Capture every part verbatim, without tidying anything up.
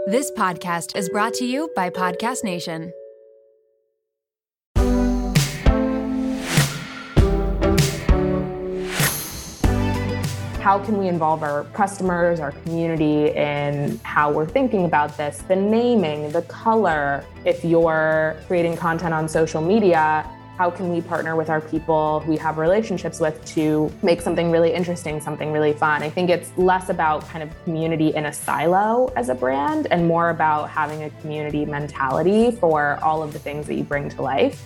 This podcast is brought to you by Podcast Nation. How can we involve our customers, our community in how we're thinking about this? The naming, the color. If you're creating content on social media, how can we partner with our people who we have relationships with to make something really interesting, something really fun? I think it's less about kind of community in a silo as a brand and more about having a community mentality for all of the things that you bring to life.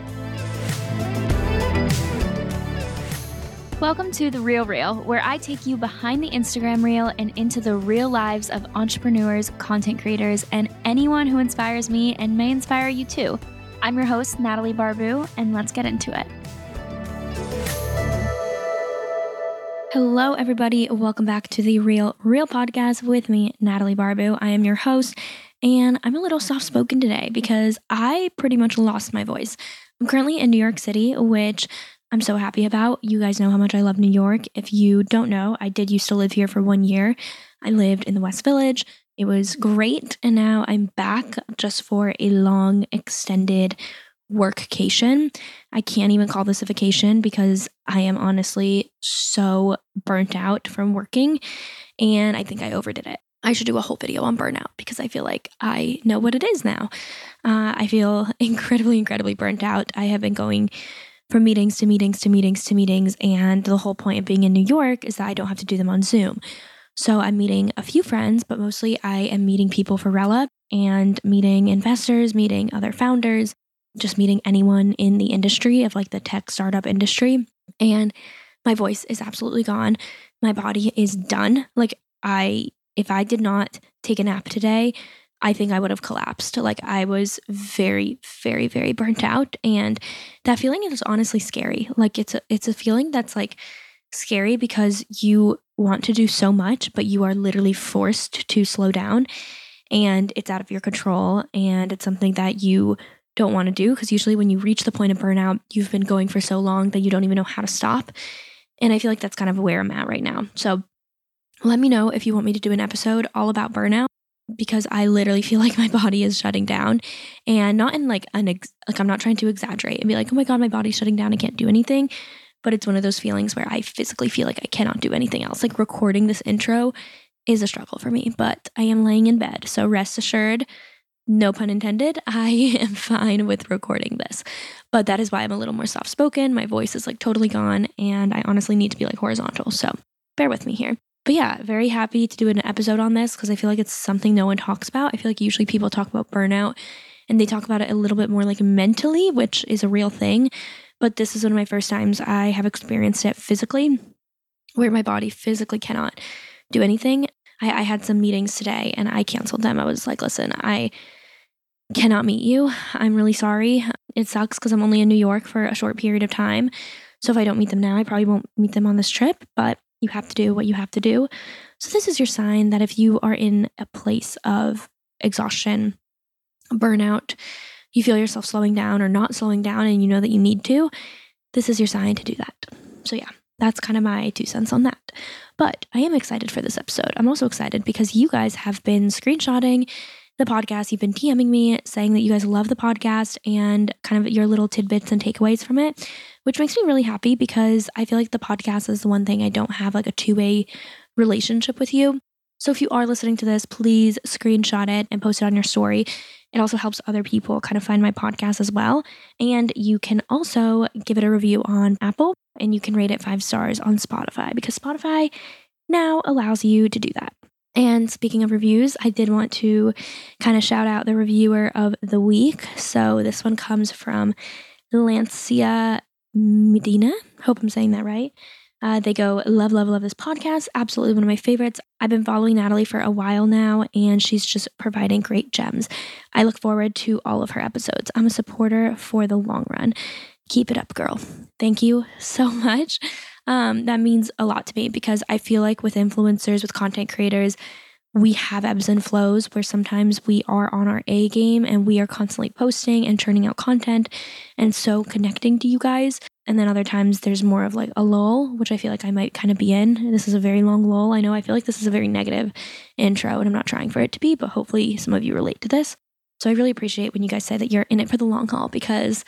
Welcome to The Real Reel, where I take you behind the Instagram reel and into the real lives of entrepreneurs, content creators, and anyone who inspires me and may inspire you too. I'm your host, Natalie Barbu, and let's get into it. Hello, everybody. Welcome back to The Real Reel podcast with me, Natalie Barbu. I am your host, and I'm a little soft-spoken today because I pretty much lost my voice. I'm currently in New York City, which I'm so happy about. You guys know how much I love New York. If you don't know, I did used to live here for one year. I lived in the West Village. It was great. And now I'm back just for a long, extended workcation. I can't even call this a vacation because I am honestly so burnt out from working. And I think I overdid it. I should do a whole video on burnout because I feel like I know what it is now. Uh, I feel incredibly, incredibly burnt out. I have been going from meetings to meetings to meetings to meetings. And the whole point of being in New York is that I don't have to do them on Zoom. So I'm meeting a few friends, but mostly I am meeting people for Rella and meeting investors, meeting other founders, just meeting anyone in the industry of like the tech startup industry. And my voice is absolutely gone. My body is done. Like I, if I did not take a nap today, I think I would have collapsed. Like I was very, very, very burnt out. And that feeling is honestly scary. Like it's a, it's a feeling that's like scary because you want to do so much, but you are literally forced to slow down and it's out of your control. And it's something that you don't want to do because usually when you reach the point of burnout, you've been going for so long that you don't even know how to stop. And I feel like that's kind of where I'm at right now. So let me know if you want me to do an episode all about burnout, because I literally feel like my body is shutting down, and not in like an, ex- like I'm not trying to exaggerate and be like, oh my God, my body's shutting down. I can't do anything. But it's one of those feelings where I physically feel like I cannot do anything else. Like recording this intro is a struggle for me, but I am laying in bed. So rest assured, no pun intended, I am fine with recording this. But that is why I'm a little more soft-spoken. My voice is like totally gone and I honestly need to be like horizontal. So bear with me here. But yeah, very happy to do an episode on this because I feel like it's something no one talks about. I feel like usually people talk about burnout and they talk about it a little bit more like mentally, which is a real thing. But this is one of my first times I have experienced it physically, where my body physically cannot do anything. I, I had some meetings today and I canceled them. I was like, listen, I cannot meet you. I'm really sorry. It sucks because I'm only in New York for a short period of time. So if I don't meet them now, I probably won't meet them on this trip, but you have to do what you have to do. So this is your sign that if you are in a place of exhaustion, burnout, you feel yourself slowing down or not slowing down and you know that you need to, this is your sign to do that. So yeah, that's kind of my two cents on that. But I am excited for this episode. I'm also excited because you guys have been screenshotting the podcast. You've been DMing me saying that you guys love the podcast and kind of your little tidbits and takeaways from it, which makes me really happy because I feel like the podcast is the one thing I don't have like a two-way relationship with you. So if you are listening to this, please screenshot it and post it on your story. It also helps other people kind of find my podcast as well. And you can also give it a review on Apple and you can rate it five stars on Spotify because Spotify now allows you to do that. And speaking of reviews, I did want to kind of shout out the reviewer of the week. So this one comes from Lancia Medina. Hope I'm saying that right. Uh, they go, love, love, love this podcast. Absolutely one of my favorites. I've been following Natalie for a while now, and she's just providing great gems. I look forward to all of her episodes. I'm a supporter for the long run. Keep it up, girl. Thank you so much. Um, that means a lot to me because I feel like with influencers, with content creators, we have ebbs and flows where sometimes we are on our A game and we are constantly posting and churning out content and so connecting to you guys. And then other times there's more of like a lull, which I feel like I might kind of be in. This is a very long lull. I know I feel like this is a very negative intro and I'm not trying for it to be, but hopefully some of you relate to this. So I really appreciate when you guys say that you're in it for the long haul, because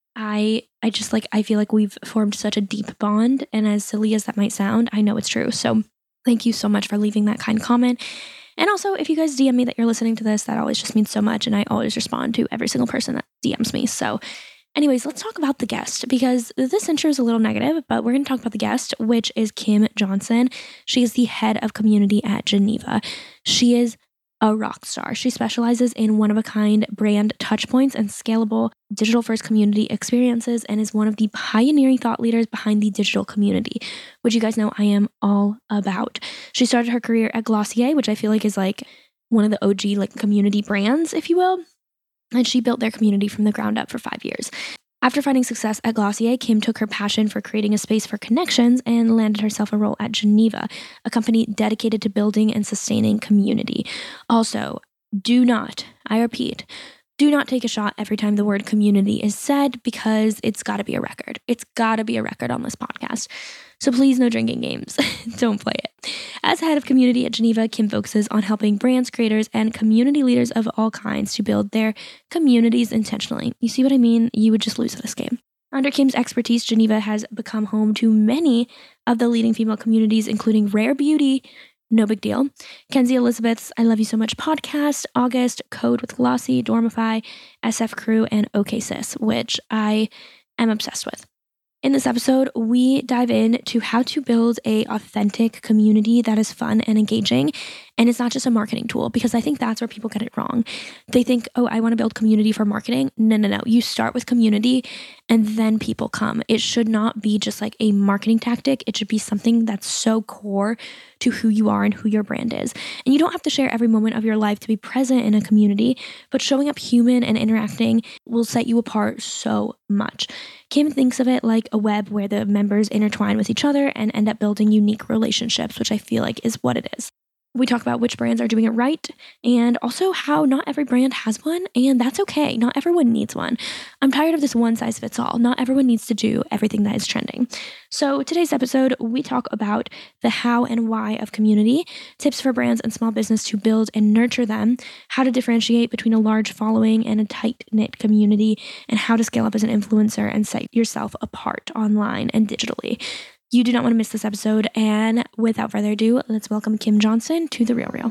I I just like, I feel like we've formed such a deep bond. And as silly as that might sound, I know it's true. So thank you so much for leaving that kind comment. And also, if you guys D M me that you're listening to this, that always just means so much. And I always respond to every single person that D Ms me. So anyways, let's talk about the guest, because this intro is a little negative, but we're going to talk about the guest, which is Kim Johnson. She is the head of community at Geneva. She is a rock star. She specializes in one-of-a-kind brand touchpoints and scalable digital-first community experiences, and is one of the pioneering thought leaders behind the digital community, which you guys know I am all about. She started her career at Glossier, which I feel like is like one of the O G like community brands, if you will. And she built their community from the ground up for five years. After finding success at Glossier, Kim took her passion for creating a space for connections and landed herself a role at Geneva, a company dedicated to building and sustaining community. Also, do not, I repeat, do not take a shot every time the word community is said, because it's got to be a record. It's got to be a record on this podcast. So please, no drinking games. Don't play it. As head of community at Geneva, Kim focuses on helping brands, creators, and community leaders of all kinds to build their communities intentionally. You see what I mean? You would just lose at this game. Under Kim's expertise, Geneva has become home to many of the leading female communities, including Rare Beauty, No Big Deal, Kenzie Elizabeth's I Love You So Much podcast, August, Code with Glossy, Dormify, S F Crew, and OK Sis, which I am obsessed with. In this episode, we dive into how to build a authentic community that is fun and engaging. And it's not just a marketing tool, because I think that's where people get it wrong. They think, oh, I want to build community for marketing. No, no, no. You start with community and then people come. It should not be just like a marketing tactic. It should be something that's so core to who you are and who your brand is. And you don't have to share every moment of your life to be present in a community, but showing up human and interacting will set you apart so much. Kim thinks of it like a web where the members intertwine with each other and end up building unique relationships, which I feel like is what it is. We talk about which brands are doing it right, and also how not every brand has one, and that's okay. Not everyone needs one. I'm tired of this one size fits all. Not everyone needs to do everything that is trending. So today's episode, we talk about the how and why of community, tips for brands and small business to build and nurture them, how to differentiate between a large following and a tight-knit community, and how to scale up as an influencer and set yourself apart online and digitally. You do not want to miss this episode, and without further ado, let's welcome Kim Johnson to The Real Real.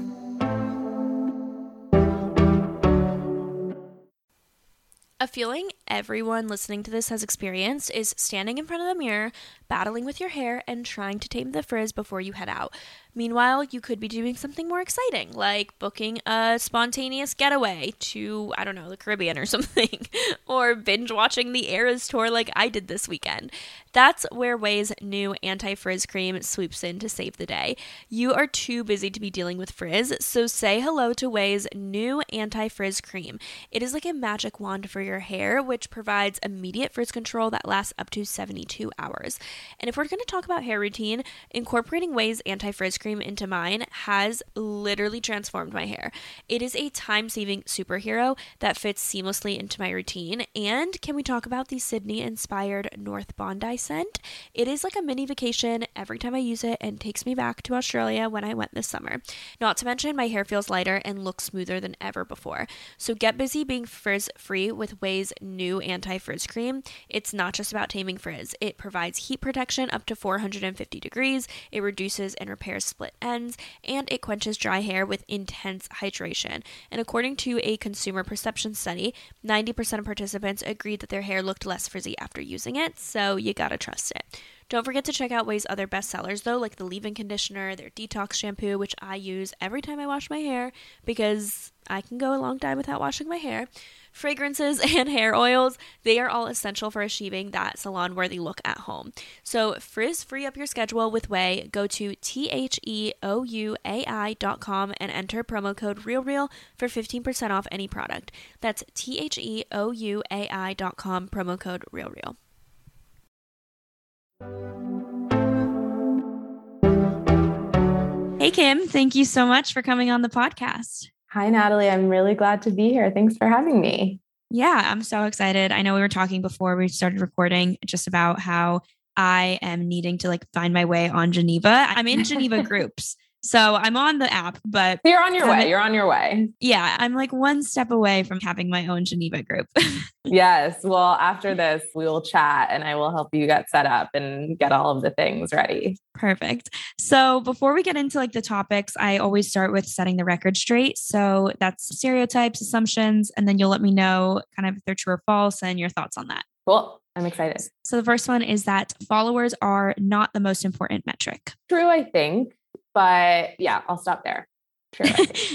A feeling everyone listening to this has experienced is standing in front of the mirror, battling with your hair, and trying to tame the frizz before you head out. Meanwhile, you could be doing something more exciting, like booking a spontaneous getaway to, I don't know, the Caribbean or something, or binge watching the Eras tour like I did this weekend. That's where Ouai's new anti-frizz cream swoops in to save the day. You are too busy to be dealing with frizz, so say hello to Ouai's new anti-frizz cream. It is like a magic wand for your hair, which provides immediate frizz control that lasts up to seventy-two hours. And if we're going to talk about hair routine, incorporating Ouai's anti-frizz cream into mine has literally transformed my hair. It is a time-saving superhero that fits seamlessly into my routine. And can we talk about the Sydney-inspired North Bondi scent? It is like a mini vacation every time I use it and takes me back to Australia when I went this summer. Not to mention, my hair feels lighter and looks smoother than ever before. So get busy being frizz-free with Ouai's new anti-frizz cream. It's not just about taming frizz. It provides heat protection up to four hundred fifty degrees. It reduces and repairs split ends, and it quenches dry hair with intense hydration. And according to a consumer perception study, ninety percent of participants agreed that their hair looked less frizzy after using it, so you gotta trust it. Don't forget to check out Ouai's other bestsellers though, like the leave-in conditioner, their detox shampoo, which I use every time I wash my hair because I can go a long time without washing my hair. Fragrances and hair oils, they are all essential for achieving that salon-worthy look at home. So frizz-free up your schedule with Ouai. Go to T H E O U A I dot com and enter promo code REALREAL for fifteen percent off any product. That's T H E O U A I dot com, promo code REALREAL. Hey, Kim, thank you so much for coming on the podcast. Hi, Natalie. I'm really glad to be here. Thanks for having me. Yeah, I'm so excited. I know we were talking before we started recording just about how I am needing to like find my way on Geneva. I'm in Geneva groups. So I'm on the app, but You're on your way. haven't- You're on your way. yeah, I'm like one step away from having my own Geneva group. Yes. Well, after this, we will chat and I will help you get set up and get all of the things ready. Perfect. So before we get into like the topics, I always start with setting the record straight. So that's stereotypes, assumptions, and then you'll let me know kind of if they're true or false and your thoughts on that. Cool. I'm excited. So the first one is that followers are not the most important metric. True, I think. But yeah, I'll stop there. True.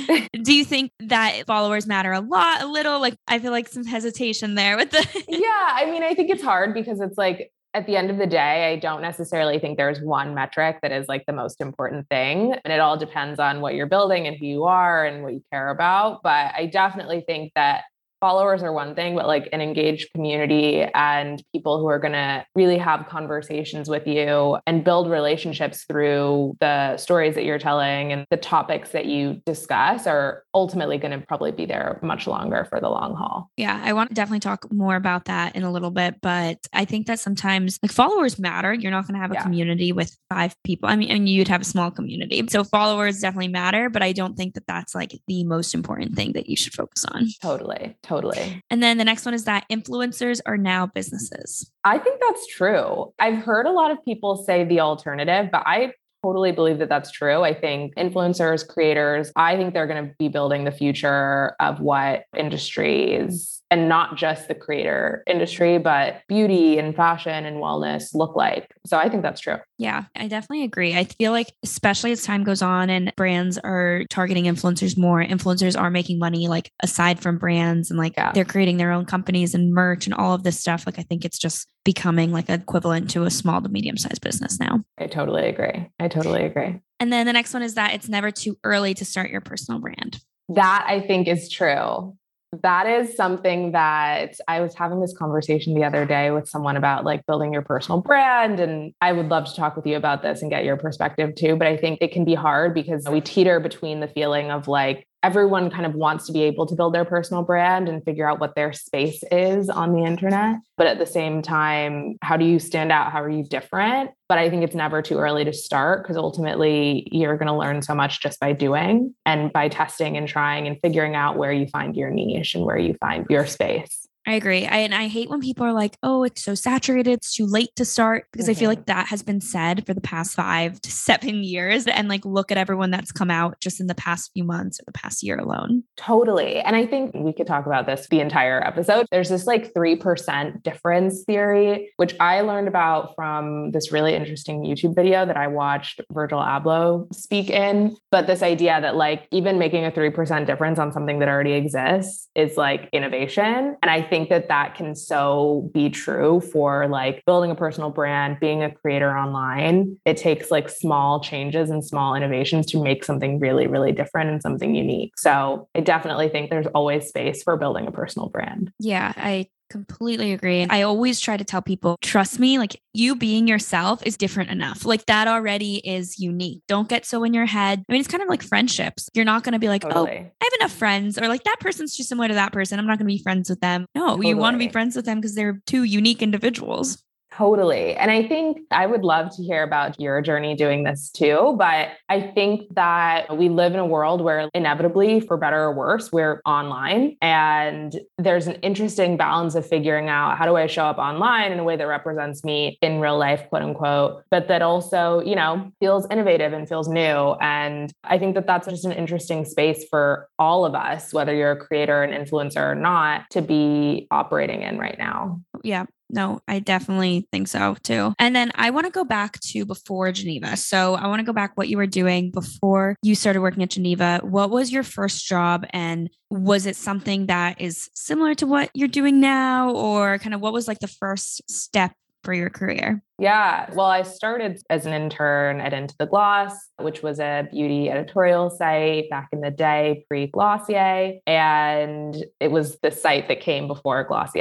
Do you think that followers matter a lot, a little? Like, I feel like some hesitation there with the. Yeah. I mean, I think it's hard because it's like, at the end of the day, I don't necessarily think there's one metric that is like the most important thing. And it all depends on what you're building and who you are and what you care about. But I definitely think that followers are one thing, but like an engaged community and people who are going to really have conversations with you and build relationships through the stories that you're telling and the topics that you discuss are ultimately going to probably be there much longer for the long haul. Yeah, I want to definitely talk more about that in a little bit, but I think that sometimes like followers matter. You're not going to have a Yeah. community with five people. I mean, and you'd have a small community. So followers definitely matter, but I don't think that that's like the most important thing that you should focus on. Totally. Totally. And then the next one is that influencers are now businesses. I think that's true. I've heard a lot of people say the alternative, but I totally believe that that's true. I think influencers, creators, I think they're going to be building the future of what industries and not just the creator industry, but beauty and fashion and wellness look like. So I think that's true. Yeah, I definitely agree. I feel like, especially as time goes on and brands are targeting influencers more, influencers are making money like aside from brands and like Yeah. they're creating their own companies and merch and all of this stuff. Like, I think it's just becoming like equivalent to a small to medium sized business now. I totally agree. I totally agree. And then the next one is that it's never too early to start your personal brand. That I think is true. That is something that I was having this conversation the other day with someone about like building your personal brand. And I would love to talk with you about this and get your perspective too. But I think it can be hard because we teeter between the feeling of like, everyone kind of wants to be able to build their personal brand and figure out what their space is on the internet. But at the same time, how do you stand out? How are you different? But I think it's never too early to start because ultimately you're going to learn so much just by doing and by testing and trying and figuring out where you find your niche and where you find your space. I agree. I, and I hate when people are like, oh, it's so saturated. It's too late to start because mm-hmm. I feel like that has been said for the past five to seven years. And like, look at everyone that's come out just in the past few months or the past year alone. Totally. And I think we could talk about this the entire episode. There's this like three percent difference theory, which I learned about from this really interesting YouTube video that I watched Virgil Abloh speak in. But this idea that like even making a three percent difference on something that already exists is like innovation. And I think that that can so be true for like building a personal brand, being a creator online. It takes like small changes and small innovations to make something really, really different and something unique. So I definitely think there's always space for building a personal brand. Yeah, I completely agree. I always try to tell people, trust me, like you being yourself is different enough. Like that already is unique. Don't get so in your head. I mean, it's kind of like friendships. You're not going to be like, totally. oh, I have enough friends or like that person's too similar to that person. I'm not going to be friends with them. No, totally. You want to be friends with them because they're two unique individuals. Totally. And I think I would love to hear about your journey doing this too. But I think that we live in a world where inevitably, for better or worse, we're online. And there's an interesting balance of figuring out how do I show up online in a way that represents me in real life, quote unquote, but that also, you know, feels innovative and feels new. And I think that that's just an interesting space for all of us, whether you're a creator, an influencer or not, to be operating in right now. Yeah. No, I definitely think so too. And then I want to go back to before Geneva. So I want to go back what you were doing before you started working at Geneva. What was your first job? And was it something that is similar to what you're doing now? Or kind of what was like the first step for your career? Yeah. Well, I started as an intern at Into the Gloss, which was a beauty editorial site back in the day, pre-Glossier. And it was the site that came before Glossier.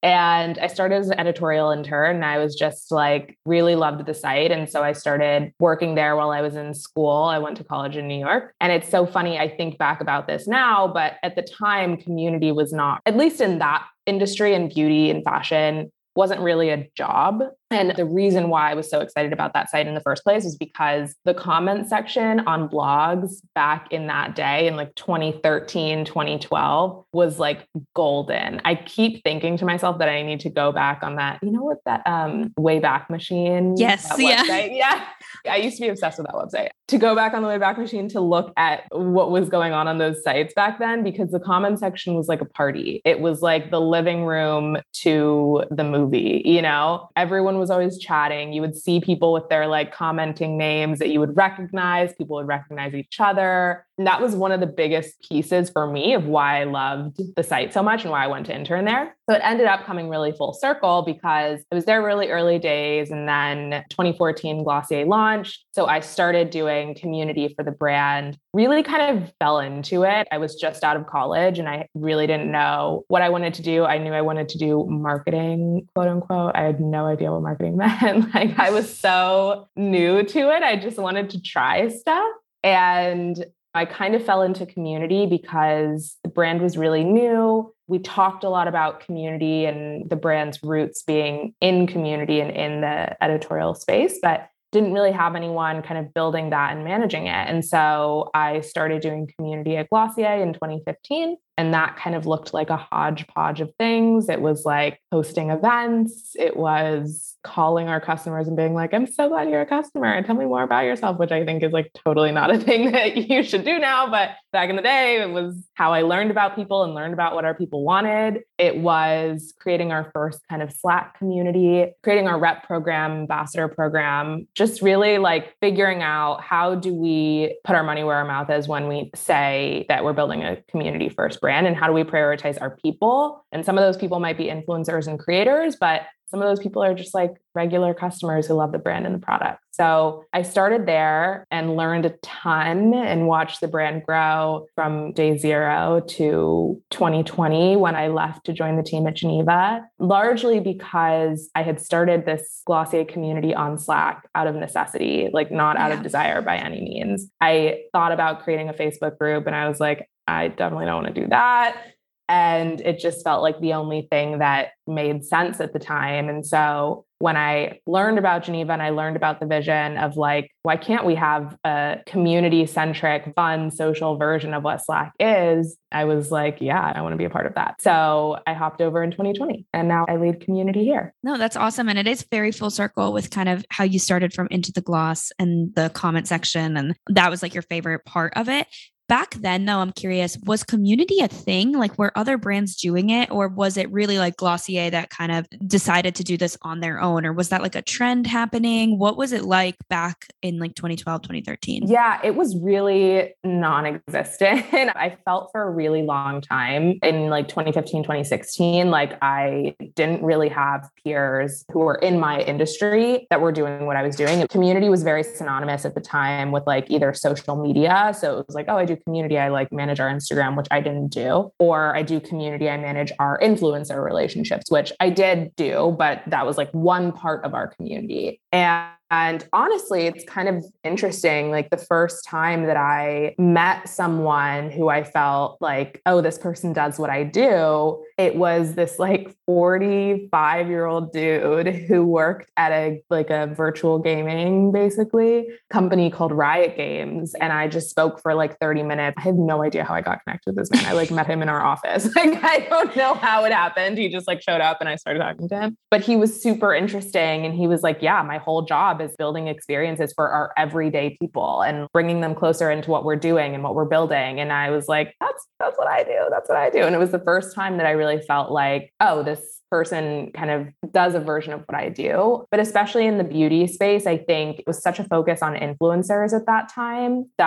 And I started as an editorial intern and I was just like, really loved the site. And so I started working there while I was in school. I went to college in New York. And it's so funny, I think back about this now, but at the time, community was not, at least in that industry and beauty and fashion, wasn't really a job. And the reason why I was so excited about that site in the first place was because the comment section on blogs back in that day in like twenty thirteen, twenty twelve was like golden. I keep thinking to myself that I need to go back on that. You know what that um, Wayback Machine? Yes. That Yeah. website? Yeah. I used to be obsessed with that website. To go back on the Wayback Machine to look at what was going on on those sites back then, because the comment section was like a party. It was like the living room to the movie, you know? Everyone was always chatting. You would see people with their like commenting names that you would recognize. People would recognize each other. And that was one of the biggest pieces for me of why I loved the site so much and why I went to intern there. So it ended up coming really full circle because it was there really early days. And then twenty fourteen Glossier launched. So I started doing community for the brand, really kind of fell into it. I was just out of college and I really didn't know what I wanted to do. I knew I wanted to do marketing, quote unquote. I had no idea what marketing meant. Like I was so new to it. I just wanted to try stuff. And I kind of fell into community because the brand was really new. We talked a lot about community and the brand's roots being in community and in the editorial space, but didn't really have anyone kind of building that and managing it. And so I started doing community at Glossier in twenty fifteen. And that kind of looked like a hodgepodge of things. It was like hosting events. It was calling our customers and being like, I'm so glad you're a customer and tell me more about yourself, which I think is like totally not a thing that you should do now. But back in the day, it was how I learned about people and learned about what our people wanted. It was creating our first kind of Slack community, creating our rep program, ambassador program, just really like figuring out how do we put our money where our mouth is when we say that we're building a community first brand, and how do we prioritize our people? And some of those people might be influencers and creators, but some of those people are just like regular customers who love the brand and the product. So I started there and learned a ton and watched the brand grow from day zero to twenty twenty when I left to join the team at Geneva, largely because I had started this Glossier community on Slack out of necessity, like not out Yeah. of desire by any means. I thought about creating a Facebook group and I was like, I definitely don't want to do that. And it just felt like the only thing that made sense at the time. And so when I learned about Geneva and I learned about the vision of like, why can't we have a community-centric, fun, social version of what Slack is? I was like, yeah, I want to be a part of that. So I hopped over in twenty twenty and now I lead community here. No, that's awesome. And it is very full circle with kind of how you started from Into the Gloss and the comment section. And that was like your favorite part of it. Back then, though, I'm curious, was community a thing? Like, were other brands doing it? Or was it really like Glossier that kind of decided to do this on their own? Or was that like a trend happening? What was it like back in like twenty twelve, twenty thirteen? Yeah, it was really non-existent. I felt for a really long time in like twenty fifteen, twenty sixteen, like I didn't really have peers who were in my industry that were doing what I was doing. Community was very synonymous at the time with like either social media. So it was like, oh, I do community, I like manage our Instagram, which I didn't do, or I do community, I manage our influencer relationships, which I did do, but that was like one part of our community. And And honestly, it's kind of interesting. Like the first time that I met someone who I felt like, oh, this person does what I do, it was this like forty-five year old dude who worked at a like a virtual gaming basically company called Riot Games. And I just spoke for like thirty minutes. I have no idea how I got connected with this man. I like met him in our office. Like, I don't know how it happened. He just like showed up and I started talking to him, but he was super interesting. And he was like, yeah, my whole job is building experiences for our everyday people and bringing them closer into what we're doing and what we're building. And I was like, that's, that's what I do. That's what I do. And it was the first time that I really felt like, oh, this person kind of does a version of what I do. But especially in the beauty space, I think it was such a focus on influencers at that time that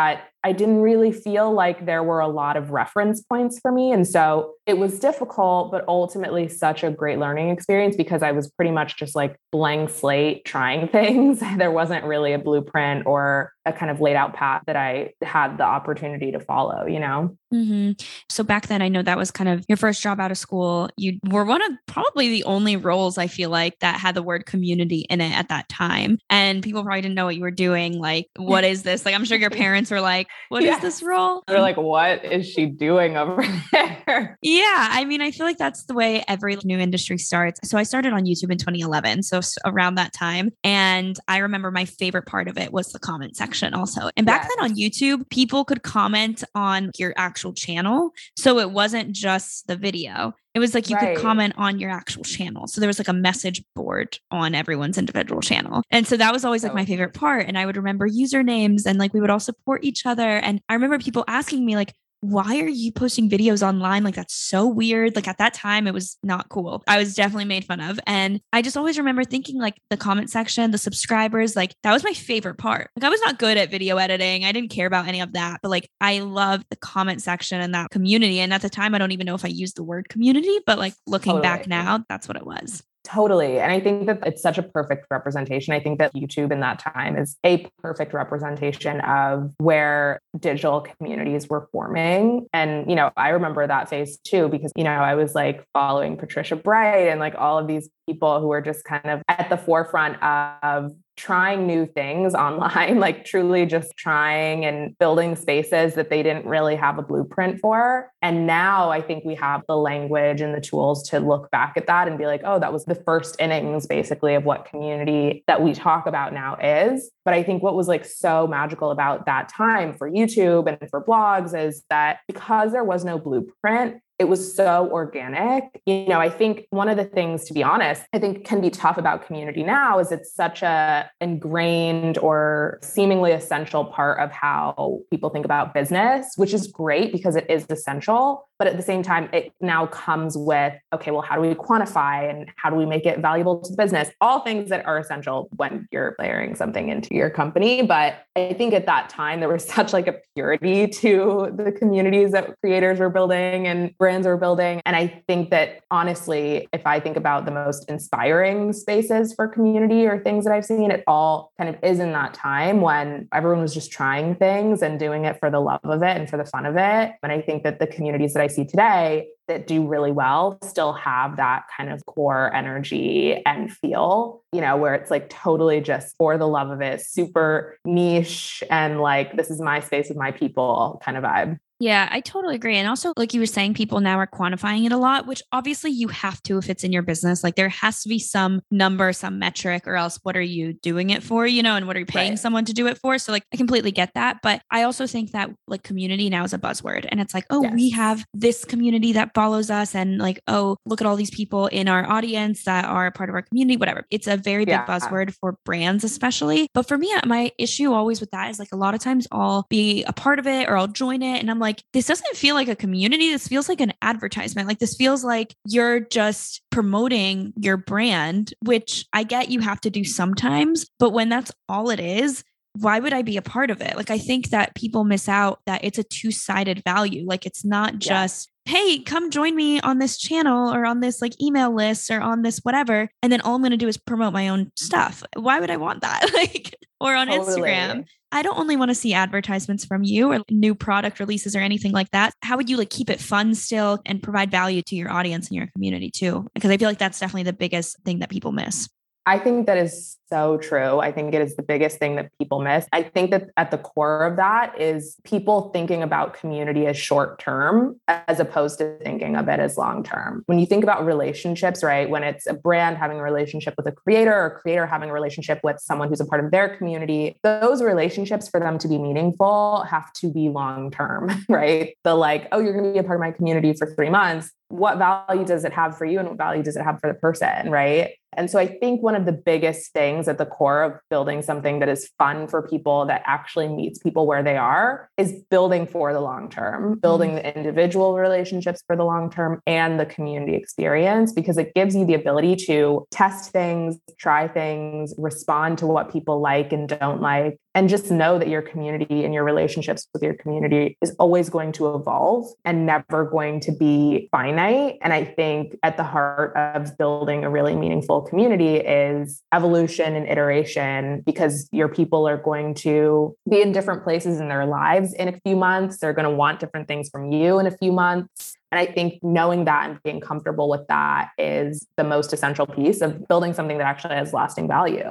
I didn't really feel like there were a lot of reference points for me. And so it was difficult, but ultimately such a great learning experience because I was pretty much just like blank slate trying things. There wasn't really a blueprint or a kind of laid out path that I had the opportunity to follow, you know? Mm-hmm. So back then, I know that was kind of your first job out of school. You were one of probably the only roles I feel like that had the word community in it at that time. And people probably didn't know what you were doing. Like, what is this? Like, I'm sure your parents were like, what yes. is this role? They're like, what is she doing over there? Yeah. I mean, I feel like that's the way every new industry starts. So I started on YouTube in twenty eleven. So around that time. And I remember my favorite part of it was the comment section also. And back yes. then on YouTube, people could comment on your actual channel. So it wasn't just the video. It was like you right. could comment on your actual channel. So there was like a message board on everyone's individual channel. And so that was always like my favorite part. And I would remember usernames and like we would all support each other. And I remember people asking me like, why are you posting videos online? Like, that's so weird. Like at that time, it was not cool. I was definitely made fun of. And I just always remember thinking like the comment section, the subscribers, like that was my favorite part. Like I was not good at video editing. I didn't care about any of that, but like I loved the comment section and that community. And at the time, I don't even know if I used the word community, but like looking totally. back now, that's what it was. Totally. And I think that it's such a perfect representation. I think that YouTube in that time is a perfect representation of where digital communities were forming. And, you know, I remember that phase too, because, you know, I was like following Patricia Bright and like all of these people who were just kind of at the forefront of trying new things online, like truly just trying and building spaces that they didn't really have a blueprint for. And now I think we have the language and the tools to look back at that and be like, oh, that was the first innings basically of what community that we talk about now is. But I think what was like so magical about that time for YouTube and for blogs is that because there was no blueprint, it was so organic. You know, I think one of the things, to be honest, I think can be tough about community now is it's such a ingrained or seemingly essential part of how people think about business, which is great because it is essential. But at the same time, it now comes with, okay, well, how do we quantify and how do we make it valuable to the business? All things that are essential when you're layering something into your company. But I think at that time, there was such like a purity to the communities that creators were building and brands were building. And I think that honestly, if I think about the most inspiring spaces for community or things that I've seen, it all kind of is in that time when everyone was just trying things and doing it for the love of it and for the fun of it. And I think that the communities that I see today that do really well still have that kind of core energy and feel, you know, where it's like totally just for the love of it, super niche and like, this is my space with my people kind of vibe. Yeah, I totally agree. And also, like you were saying, people now are quantifying it a lot, which obviously you have to if it's in your business. Like there has to be some number, some metric, or else what are you doing it for, you know, and what are you paying right. someone to do it for? So like, I completely get that. But I also think that like community now is a buzzword. And it's like, oh, yes. we have this community that follows us and like, oh, look at all these people in our audience that are a part of our community, whatever. It's a very big yeah. buzzword for brands, especially. But for me, my issue always with that is like a lot of times I'll be a part of it or I'll join it. And I'm like, this doesn't feel like a community. This feels like an advertisement. Like this feels like you're just promoting your brand, which I get you have to do sometimes. But when that's all it is, why would I be a part of it? Like, I think that people miss out that it's a two-sided value. Like, it's not just, yeah. hey, come join me on this channel or on this like email list or on this whatever. And then all I'm going to do is promote my own stuff. Why would I want that? Like, or on totally. Instagram. I don't only want to see advertisements from you or new product releases or anything like that. How would you like keep it fun still and provide value to your audience and your community too? Because I feel like that's definitely the biggest thing that people miss. I think that is so true. I think it is the biggest thing that people miss. I think that at the core of that is people thinking about community as short term as opposed to thinking of it as long term. When you think about relationships, right? When it's a brand having a relationship with a creator or a creator having a relationship with someone who's a part of their community, those relationships for them to be meaningful have to be long term, right? The like, oh, you're going to be a part of my community for three months. What value does it have for you and what value does it have for the person, right? And so I think one of the biggest things at the core of building something that is fun for people, that actually meets people where they are, is building for the long term, building the individual relationships for the long term and the community experience, because it gives you the ability to test things, try things, respond to what people like and don't like. And just know that your community and your relationships with your community is always going to evolve and never going to be finite. And I think at the heart of building a really meaningful community is evolution and iteration, because your people are going to be in different places in their lives in a few months. They're going to want different things from you in a few months. And I think knowing that and being comfortable with that is the most essential piece of building something that actually has lasting value.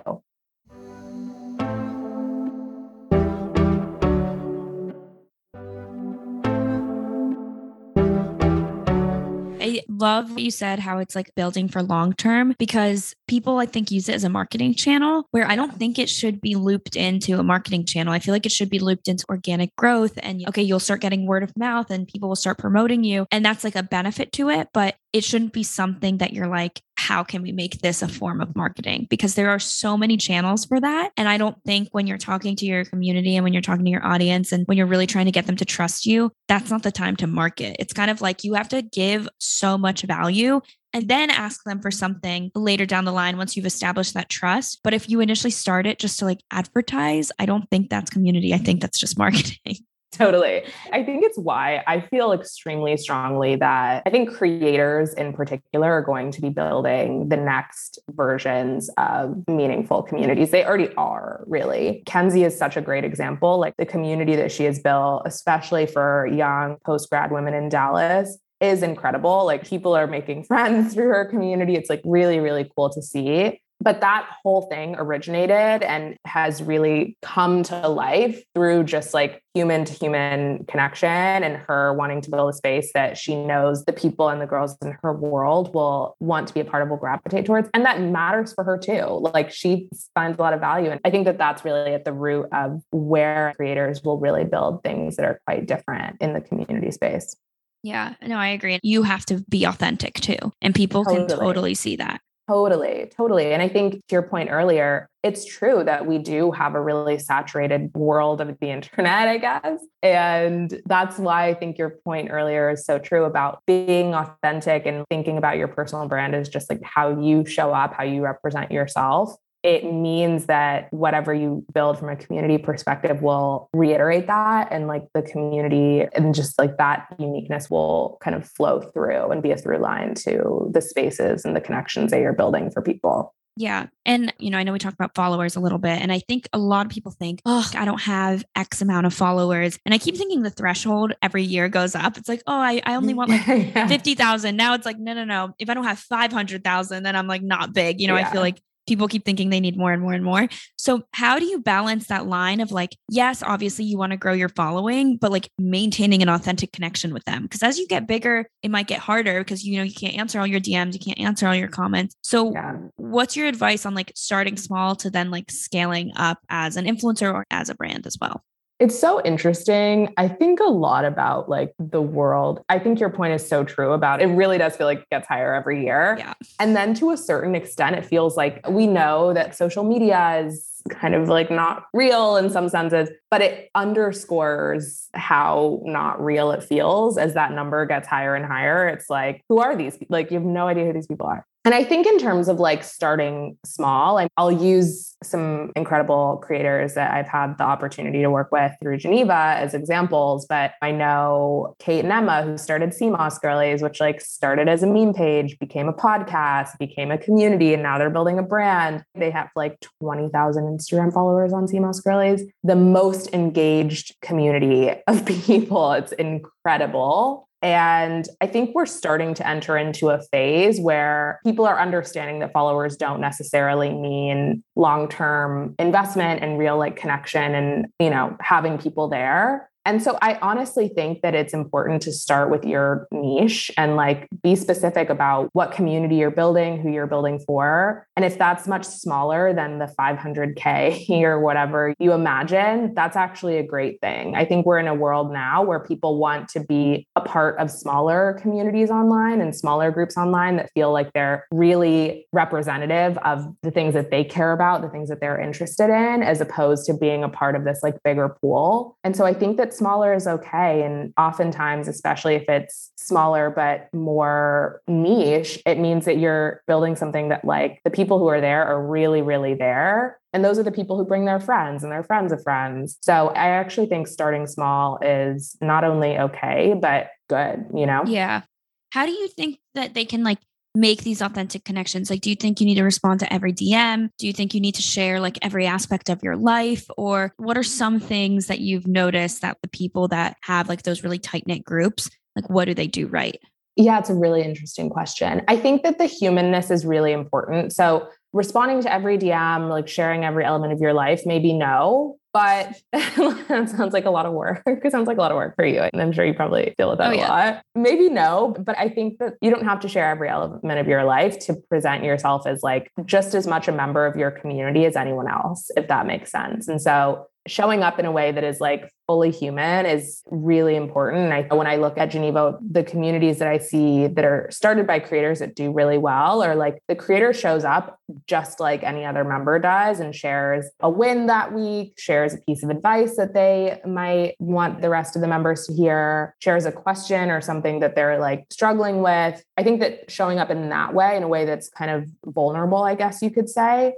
I love what you said, how it's like building for long term, because people, I think, use it as a marketing channel where I don't think it should be looped into a marketing channel. I feel like it should be looped into organic growth. And okay, you'll start getting word of mouth and people will start promoting you. And that's like a benefit to it. But it shouldn't be something that you're like, how can we make this a form of marketing? Because there are so many channels for that. And I don't think when you're talking to your community and when you're talking to your audience and when you're really trying to get them to trust you, that's not the time to market. It's kind of like you have to give so much value and then ask them for something later down the line once you've established that trust. But if you initially start it just to like advertise, I don't think that's community. I think that's just marketing. Totally. I think it's why I feel extremely strongly that I think creators in particular are going to be building the next versions of meaningful communities. They already are, really. Kenzie is such a great example. Like the community that she has built, especially for young post-grad women in Dallas, is incredible. Like people are making friends through her community. It's like really, really cool to see. But that whole thing originated and has really come to life through just like human to human connection and her wanting to build a space that she knows the people and the girls in her world will want to be a part of, will gravitate towards. And that matters for her too. Like she finds a lot of value. And I think that that's really at the root of where creators will really build things that are quite different in the community space. Yeah, no, I agree. You have to be authentic too. And people totally. can totally see that. Totally, totally. And I think to your point earlier, it's true that we do have a really saturated world of the internet, I guess. And that's why I think your point earlier is so true about being authentic and thinking about your personal brand as just like how you show up, how you represent yourself. It means that whatever you build from a community perspective will reiterate that. And like the community and just like that uniqueness will kind of flow through and be a through line to the spaces and the connections that you're building for people. Yeah. And, you know, I know we talked about followers a little bit, and I think a lot of people think, oh, I don't have X amount of followers. And I keep thinking the threshold every year goes up. It's like, oh, I, I only want like yeah. fifty thousand. Now it's like, no, no, no. If I don't have five hundred thousand, then I'm like not big. You know, yeah. I feel like people keep thinking they need more and more and more. So how do you balance that line of like, yes, obviously you want to grow your following, but like maintaining an authentic connection with them? Because as you get bigger, it might get harder because, you know, you can't answer all your D Ms, you can't answer all your comments. So yeah. what's your advice on like starting small to then like scaling up as an influencer or as a brand as well? It's so interesting. I think a lot about like the world. I think your point is so true about it. It really does feel like it gets higher every year. Yeah. And then to a certain extent, it feels like we know that social media is kind of like not real in some senses, but it underscores how not real it feels as that number gets higher and higher. It's like, who are these people? Like you have no idea who these people are. And I think in terms of like starting small, I'll use some incredible creators that I've had the opportunity to work with through Geneva as examples. But I know Kate and Emma, who started C M O S Girlies, which like started as a meme page, became a podcast, became a community, and now they're building a brand. They have like twenty thousand Instagram followers on C M O S Girlies, the most engaged community of people. It's incredible. And I think we're starting to enter into a phase where people are understanding that followers don't necessarily mean long-term investment and real like connection and, you know, having people there. And so I honestly think that it's important to start with your niche and like be specific about what community you're building, who you're building for. And if that's much smaller than the five hundred K or whatever you imagine, that's actually a great thing. I think we're in a world now where people want to be a part of smaller communities online and smaller groups online that feel like they're really representative of the things that they care about, the things that they're interested in, as opposed to being a part of this like bigger pool. And so I think that smaller is okay. And oftentimes, especially if it's smaller but more niche, it means that you're building something that like the people who are there are really, really there. And those are the people who bring their friends and their friends of friends. So I actually think starting small is not only okay, but good, you know? Yeah. How do you think that they can like make these authentic connections? Like, do you think you need to respond to every D M? Do you think you need to share like every aspect of your life? Or what are some things that you've noticed that the people that have like those really tight knit groups, like what do they do right? Yeah, it's a really interesting question. I think that the humanness is really important. So responding to every D M, like sharing every element of your life, maybe no, but that sounds like a lot of work. It sounds like a lot of work for you. And I'm sure you probably deal with that Oh, a yeah. lot. Maybe no, but I think that you don't have to share every element of your life to present yourself as like just as much a member of your community as anyone else, if that makes sense. And so showing up in a way that is like fully human is really important. And I, when I look at Geneva, the communities that I see that are started by creators that do really well are like the creator shows up just like any other member does and shares a win that week, shares a piece of advice that they might want the rest of the members to hear, shares a question or something that they're like struggling with. I think that showing up in that way, in a way that's kind of vulnerable, I guess you could say,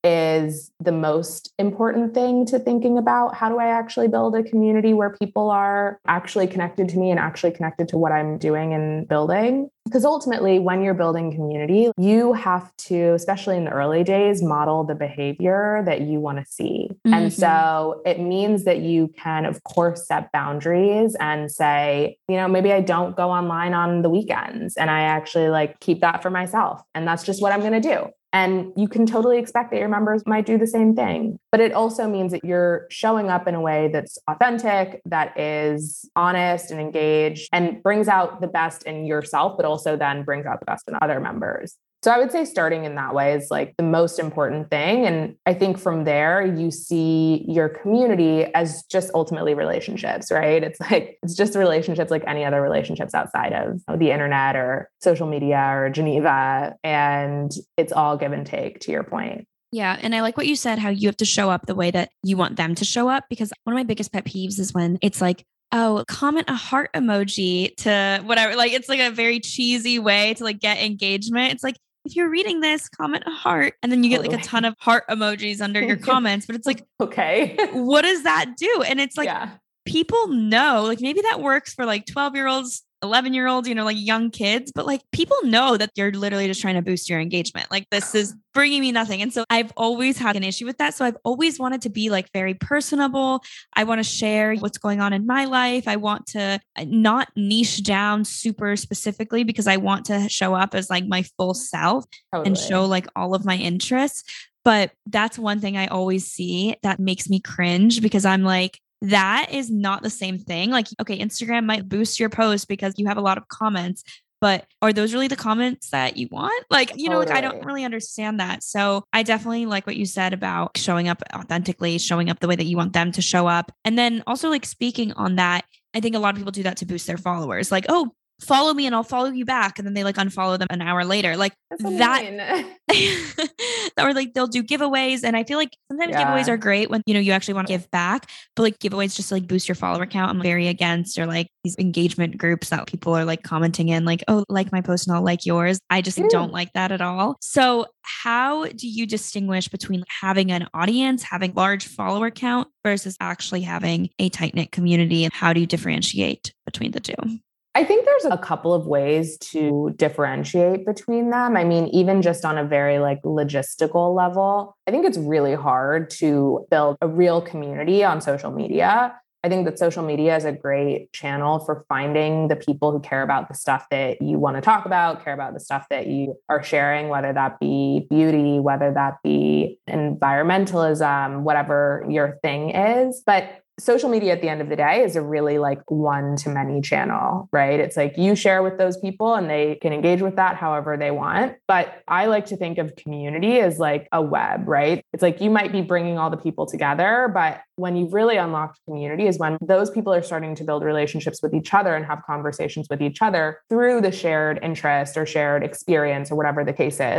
is the most important thing to thinking about. How do I actually build a community where people are actually connected to me and actually connected to what I'm doing and building? Because ultimately, when you're building community, you have to, especially in the early days, model the behavior that you want to see. Mm-hmm. And so it means that you can, of course, set boundaries and say, you know, maybe I don't go online on the weekends and I actually like keep that for myself. And that's just what I'm going to do. And you can totally expect that your members might do the same thing. But it also means that you're showing up in a way that's authentic, that is honest and engaged, and brings out the best in yourself, but also then brings out the best in other members. So I would say starting in that way is like the most important thing. And I think from there, you see your community as just ultimately relationships, right? It's like, it's just relationships like any other relationships outside of the internet or social media or Geneva. And it's all give and take, to your point. Yeah. And I like what you said, how you have to show up the way that you want them to show up, because one of my biggest pet peeves is when it's like, oh, comment a heart emoji to whatever. Like, it's like a very cheesy way to like get engagement. It's like, if you're reading this, comment a heart. And then you get totally. like a ton of heart emojis under your comments. But it's like, okay, what does that do? And it's like, yeah. people know, like maybe that works for like twelve year olds, eleven year olds, you know, like young kids, but like people know that you're literally just trying to boost your engagement. Like, this is bringing me nothing. And so I've always had an issue with that. So I've always wanted to be like very personable. I want to share what's going on in my life. I want to not niche down super specifically, because I want to show up as like my full self totally. And show like all of my interests. But that's one thing I always see that makes me cringe, because I'm like, that is not the same thing. Like, okay, Instagram might boost your post because you have a lot of comments, but are those really the comments that you want? Like, you know, totally. Like I don't really understand that. So I definitely like what you said about showing up authentically, showing up the way that you want them to show up. And then also like speaking on that, I think a lot of people do that to boost their followers. Like, oh, follow me and I'll follow you back. And then they like unfollow them an hour later. Like that, or like they'll do giveaways. And I feel like sometimes yeah. giveaways are great when, you know, you actually want to give back, but like giveaways just to, like boost your follower count. I'm very against, or like these engagement groups that people are like commenting in like, oh, like my post and I'll like yours. I just Ooh. Don't like that at all. So how do you distinguish between having an audience, having large follower count versus actually having a tight knit community? And how do you differentiate between the two? I think there's a couple of ways to differentiate between them. I mean, even just on a very like logistical level, I think it's really hard to build a real community on social media. I think that social media is a great channel for finding the people who care about the stuff that you want to talk about, care about the stuff that you are sharing, whether that be beauty, whether that be environmentalism, whatever your thing is. But social media at the end of the day is a really like one-to-many channel, right? It's like you share with those people and they can engage with that however they want. But I like to think of community as like a web, right? It's like you might be bringing all the people together, but when you've really unlocked community is when those people are starting to build relationships with each other and have conversations with each other through the shared interest or shared experience or whatever the case is.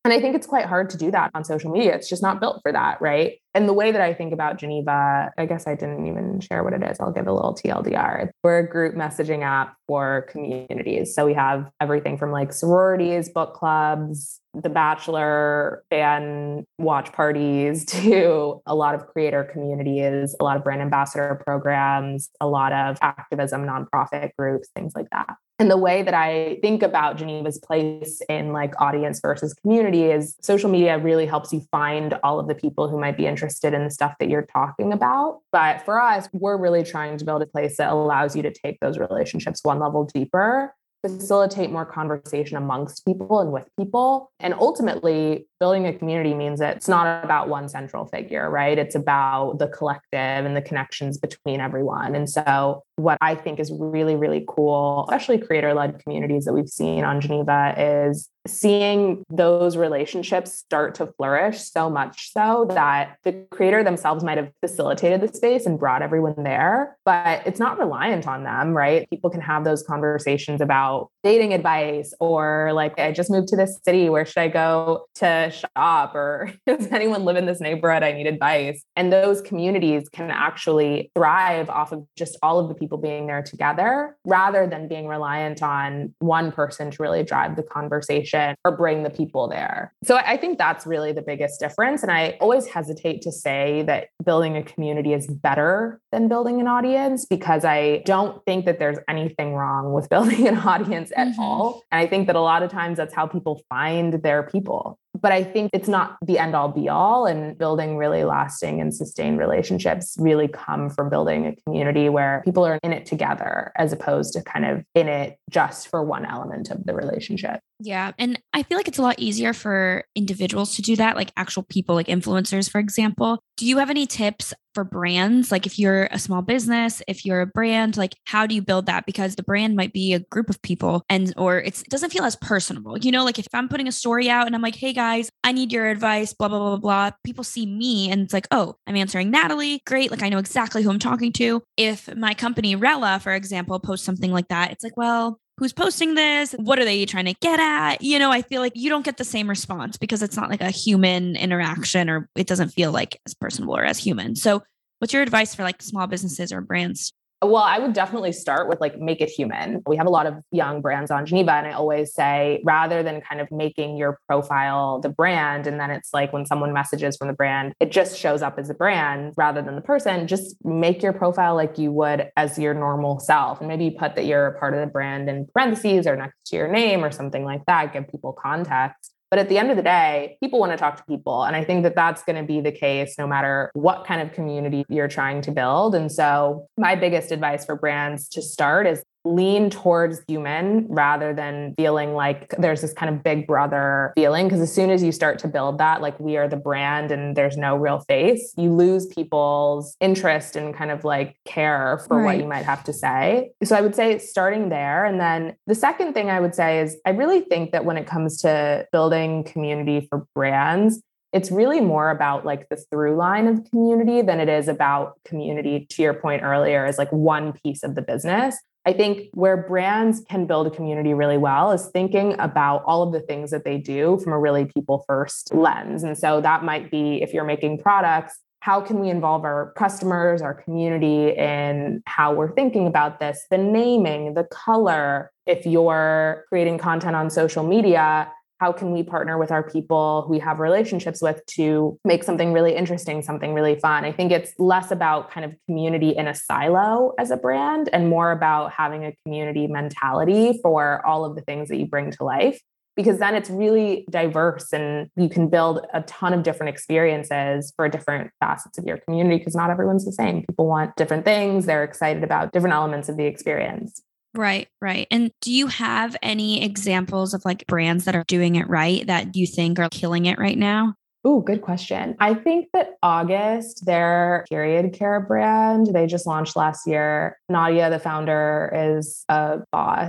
And I think it's quite hard to do that on social media. It's just not built for that, right? And the way that I think about Geneva, I guess I didn't even share what it is. I'll give a little T L D R. We're a group messaging app for communities. So we have everything from like sororities, book clubs, The Bachelor, fan watch parties, to a lot of creator communities, a lot of brand ambassador programs, a lot of activism, nonprofit groups, things like that. And the way that I think about Geneva's place in like audience versus community is social media really helps you find all of the people who might be interested in the stuff that you're talking about. But for us, we're really trying to build a place that allows you to take those relationships one level deeper, facilitate more conversation amongst people and with people. And ultimately, building a community means that it's not about one central figure, right? It's about the collective and the connections between everyone. And so what I think is really, really cool, especially creator-led communities that we've seen on Geneva, is seeing those relationships start to flourish so much so that the creator themselves might have facilitated the space and brought everyone there, but it's not reliant on them, right? People can have those conversations about dating advice, or like, I just moved to this city, where should I go to shop? Or does anyone live in this neighborhood? I need advice. And those communities can actually thrive off of just all of the people being there together, rather than being reliant on one person to really drive the conversation or bring the people there. So I think that's really the biggest difference. And I always hesitate to say that building a community is better than building an audience, because I don't think that there's anything wrong with building an audience at Mm-hmm. all. And I think that a lot of times that's how people find their people. But I think it's not the end all be all, and building really lasting and sustained relationships really come from building a community where people are in it together, as opposed to kind of in it just for one element of the relationship. Yeah. And I feel like it's a lot easier for individuals to do that, like actual people, like influencers, for example. Do you have any tips for brands? Like if you're a small business, if you're a brand, like how do you build that? Because the brand might be a group of people, and or it's, it doesn't feel as personable. You know, like if I'm putting a story out and I'm like, hey guys, I need your advice, blah, blah, blah, blah, blah. People see me and it's like, oh, I'm answering Natalie. Great. Like I know exactly who I'm talking to. If my company, Rella, for example, posts something like that, it's like, well, who's posting this? What are they trying to get at? You know, I feel like you don't get the same response because it's not like a human interaction, or it doesn't feel like as personable or as human. So what's your advice for like small businesses or brands? Well, I would definitely start with like, make it human. We have a lot of young brands on Geneva. And I always say, rather than kind of making your profile the brand, and then it's like when someone messages from the brand, it just shows up as a brand rather than the person, just make your profile like you would as your normal self. And maybe you put that you're a part of the brand in parentheses or next to your name or something like that, give people context. But at the end of the day, people want to talk to people. And I think that that's going to be the case no matter what kind of community you're trying to build. And so my biggest advice for brands to start is lean towards human, rather than feeling like there's this kind of big brother feeling. Because as soon as you start to build that, like we are the brand and there's no real face, you lose people's interest and kind of like care for Right. what you might have to say. So I would say starting there. And then the second thing I would say is I really think that when it comes to building community for brands, it's really more about like the through line of community than it is about community, to your point earlier, is like one piece of the business. I think where brands can build a community really well is thinking about all of the things that they do from a really people first lens. And so that might be, if you're making products, how can we involve our customers, our community in how we're thinking about this? The naming, the color. If you're creating content on social media, how can we partner with our people who we have relationships with to make something really interesting, something really fun? I think it's less about kind of community in a silo as a brand and more about having a community mentality for all of the things that you bring to life, because then it's really diverse and you can build a ton of different experiences for different facets of your community, because not everyone's the same. People want different things. They're excited about different elements of the experience. Right, right. And do you have any examples of like brands that are doing it right that you think are killing it right now? Ooh, good question. I think that August, their period care brand, they just launched last year. Nadia, the founder, is a boss.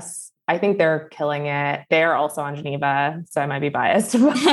I think they're killing it. They're also on Geneva, so I might be biased.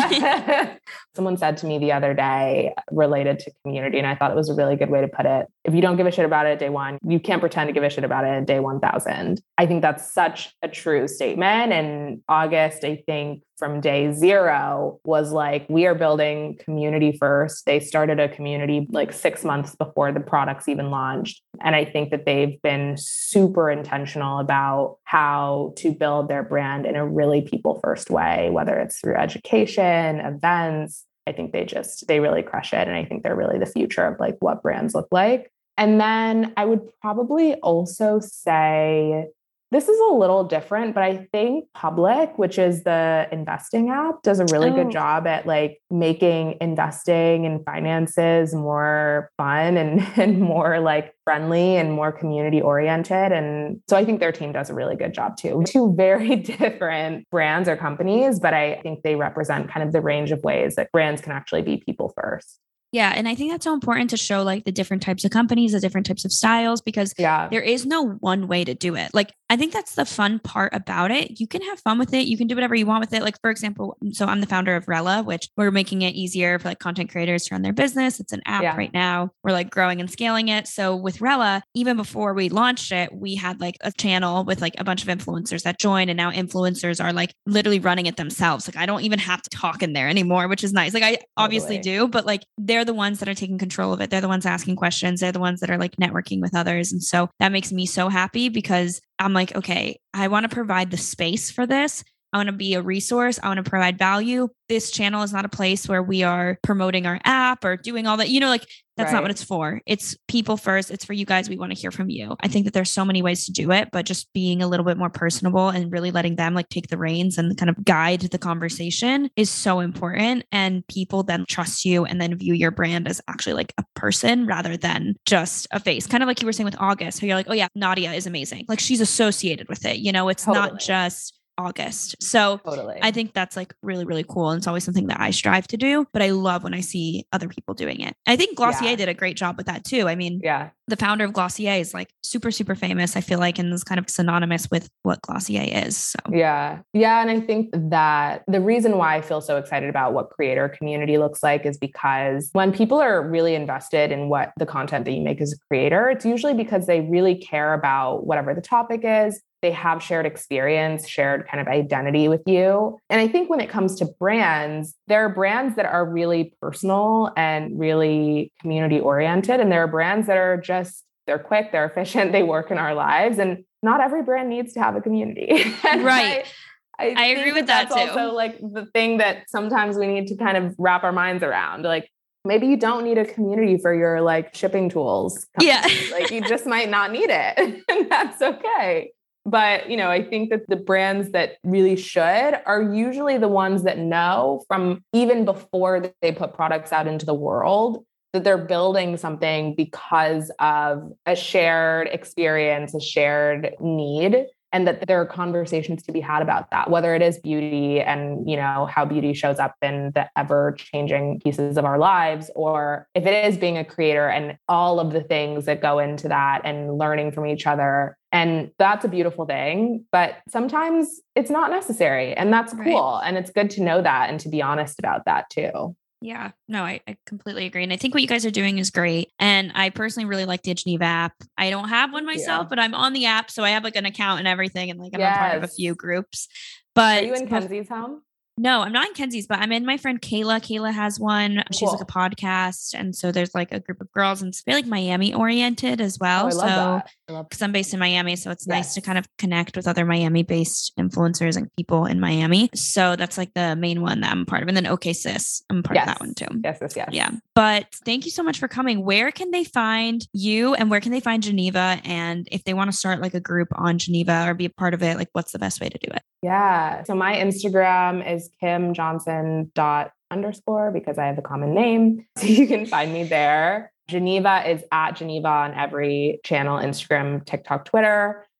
Someone said to me the other day related to community, and I thought it was a really good way to put it. If you don't give a shit about it at day one, you can't pretend to give a shit about it at day one thousand. I think that's such a true statement. And August, I think from day zero was like, we are building community first. They started a community like six months before the products even launched. And I think that they've been super intentional about how to build their brand in a really people first way, whether it's through education, events. I think they just, they really crush it. And I think they're really the future of like what brands look like. And then I would probably also say, this is a little different, but I think Public, which is the investing app, does a really oh. good job at like making investing and finances more fun and, and more like friendly and more community oriented. And so I think their team does a really good job too. Two very different brands or companies, but I think they represent kind of the range of ways that brands can actually be people first. Yeah. And I think that's so important to show like the different types of companies, the different types of styles, because yeah. there is no one way to do it. Like, I think that's the fun part about it. You can have fun with it. You can do whatever you want with it. Like, for example, so I'm the founder of Rella, which we're making it easier for like content creators to run their business. It's an app yeah. right now. We're like growing and scaling it. So with Rella, even before we launched it, we had like a channel with like a bunch of influencers that joined. And now influencers are like literally running it themselves. Like, I don't even have to talk in there anymore, which is nice. Like, I obviously totally. do, but like they're the ones that are taking control of it. They're the ones asking questions. They're the ones that are like networking with others. And so that makes me so happy because I'm like, okay, I want to provide the space for this. I want to be a resource. I want to provide value. This channel is not a place where we are promoting our app or doing all that, you know, like that's right. not what it's for. It's people first. It's for you guys. We want to hear from you. I think that there's so many ways to do it, but just being a little bit more personable and really letting them like take the reins and kind of guide the conversation is so important. And people then trust you and then view your brand as actually like a person rather than just a face. Kind of like you were saying with August, how you're like, oh yeah, Nadia is amazing. Like she's associated with it. You know, it's totally. not just August. So totally. I think that's like really, really cool. And it's always something that I strive to do, but I love when I see other people doing it. I think Glossier yeah. did a great job with that too. I mean, yeah. the founder of Glossier is like super, super famous, I feel like, and is kind of synonymous with what Glossier is. So yeah. Yeah. And I think that the reason why I feel so excited about what creator community looks like is because when people are really invested in what the content that you make as a creator, it's usually because they really care about whatever the topic is. They have shared experience, shared kind of identity with you. And I think when it comes to brands, there are brands that are really personal and really community oriented. And there are brands that are just, they're quick, they're efficient, they work in our lives. And not every brand needs to have a community. Right. I, I, I agree with that that's too. Also like the thing that sometimes we need to kind of wrap our minds around. Like, maybe you don't need a community for your like shipping tools company. Yeah. Like you just might not need it. And that's okay. But, you know, I think that the brands that really should are usually the ones that know from even before they put products out into the world that they're building something because of a shared experience, a shared need, and that there are conversations to be had about that, whether it is beauty and, you know, how beauty shows up in the ever changing pieces of our lives, or if it is being a creator and all of the things that go into that and learning from each other. And that's a beautiful thing, but sometimes it's not necessary, and that's cool. Right. And it's good to know that and to be honest about that too. Yeah, no, I, I completely agree. And I think what you guys are doing is great. And I personally really like the Geneva app. I don't have one myself, yeah. but I'm on the app. So I have like an account and everything. And like, I'm yes. a part of a few groups. But are you in Kenzie's home? No, I'm not in Kenzie's, but I'm in my friend Kayla. Kayla has one. She's cool. like a podcast. And so there's like a group of girls, and it's very like Miami oriented as well. Oh, I so, love that. Because I'm based in Miami. So it's yes. nice to kind of connect with other Miami based influencers and people in Miami. So that's like the main one that I'm part of. And then OK Sis, I'm part yes. of that one too. Yes, yes, yes. Yeah. But thank you so much for coming. Where can they find you and where can they find Geneva? And if they want to start like a group on Geneva or be a part of it, like what's the best way to do it? Yeah. So my Instagram is Kim Johnson dot underscore because I have a common name. So you can find me there. Geneva is at Geneva on every channel, Instagram, TikTok, Twitter.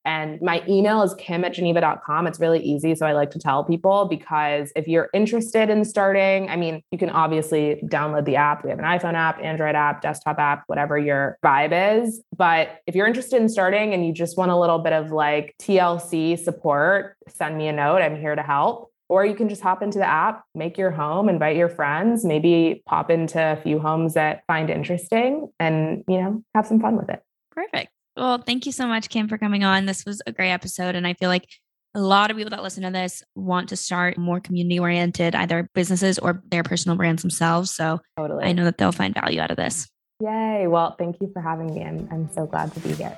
And my email is kim at geneva dot com. It's really easy. So I like to tell people, because if you're interested in starting, I mean, you can obviously download the app. We have an iPhone app, Android app, desktop app, whatever your vibe is. But if you're interested in starting and you just want a little bit of like T L C support, send me a note. I'm here to help. Or you can just hop into the app, make your home, invite your friends, maybe pop into a few homes that find interesting and, you know, have some fun with it. Perfect. Well, thank you so much, Kim, for coming on. This was a great episode. And I feel like a lot of people that listen to this want to start more community oriented, either businesses or their personal brands themselves. So totally. I know that they'll find value out of this. Yay. Well, thank you for having me. I'm, I'm so glad to be here.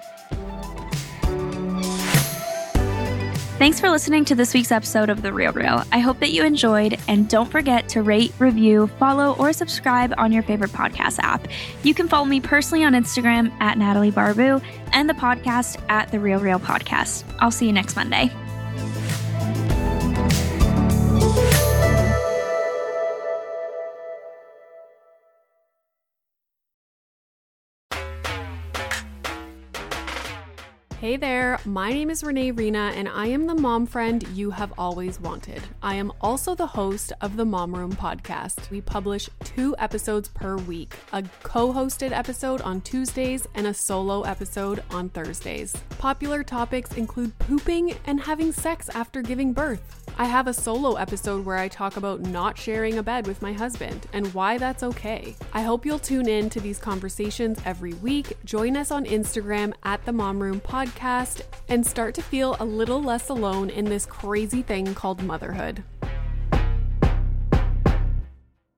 Thanks for listening to this week's episode of The Real Real. I hope that you enjoyed, and don't forget to rate, review, follow, or subscribe on your favorite podcast app. You can follow me personally on Instagram at Natalie Barbu and the podcast at The Real Real Podcast. I'll see you next Monday. Hey there, my name is Renee Rena, and I am the mom friend you have always wanted. I am also the host of the Mom Room podcast. We publish two episodes per week, a co-hosted episode on Tuesdays and a solo episode on Thursdays. Popular topics include pooping and having sex after giving birth. I have a solo episode where I talk about not sharing a bed with my husband and why that's okay. I hope you'll tune in to these conversations every week. Join us on Instagram at the Mom Room Podcast and start to feel a little less alone in this crazy thing called motherhood.